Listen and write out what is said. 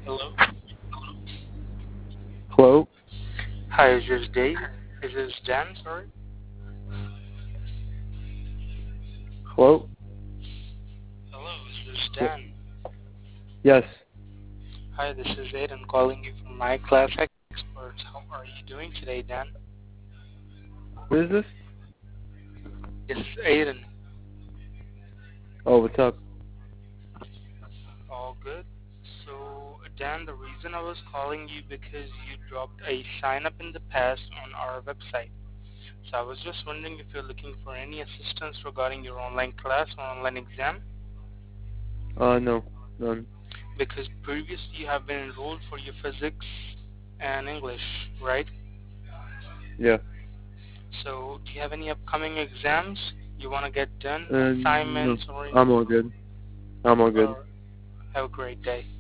Hello. Hello? Hi, is this Dave? Is this Dan? Sorry. Hello? Hello, is this Y- Dan? yes. Hi, this is Aiden calling you from My Class Experts. How are you doing today, Dan? Who is this? This is Aiden. Oh, what's up? All good. So, Dan, the reason I was calling you because you dropped a sign up in the past on our website. So I was just wondering if you're looking for any assistance regarding your online class or online exam, No. None. because previously you have been enrolled for your physics and English, right? Yeah. So, do you have any upcoming exams you want to get done, No. assignments, or I'm anything? all good. I'm all good. Or have a great day.